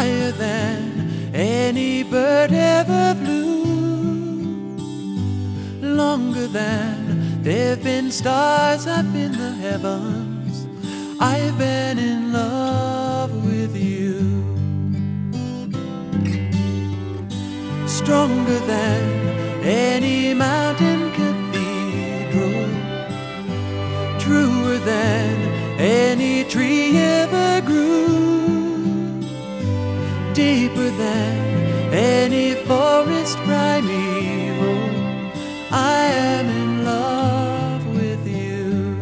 higher than any bird ever flew, longer than there've been stars up in the heavens. I've been in love with you. Stronger than any mountain cathedral, truer than any tree ever grew, deeper than any forest primeval. I am in love with you.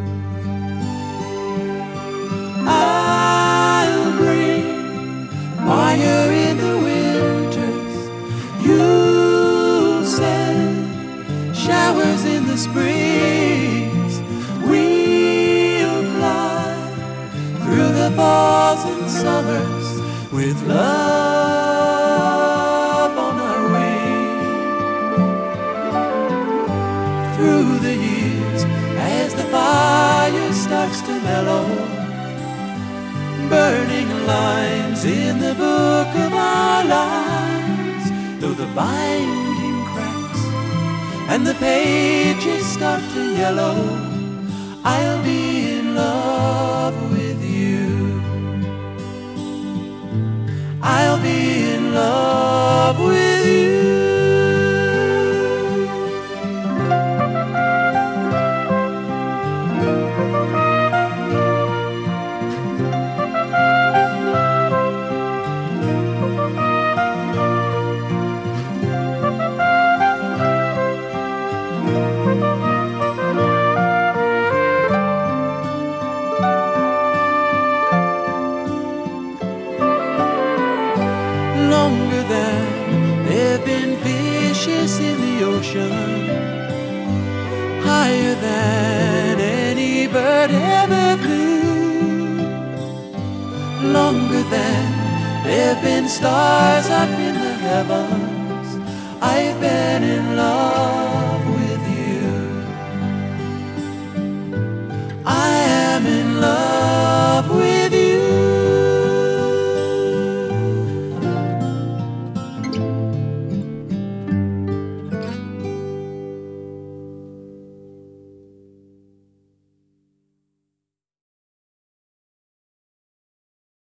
I'll bring fire in the winters, you'll send showers in the springs. We'll fly through the falls and summers with love on our wings. Through the years, as the fire starts to mellow, burning lines in the book of our lives. Though the binding cracks and the pages start to yellow, I'll be in love with you. I'll be in love with you. Longer than there've been fishes in the ocean, higher than any bird ever flew, longer than there've been stars up in the heavens. I've been in love with you. I am in love.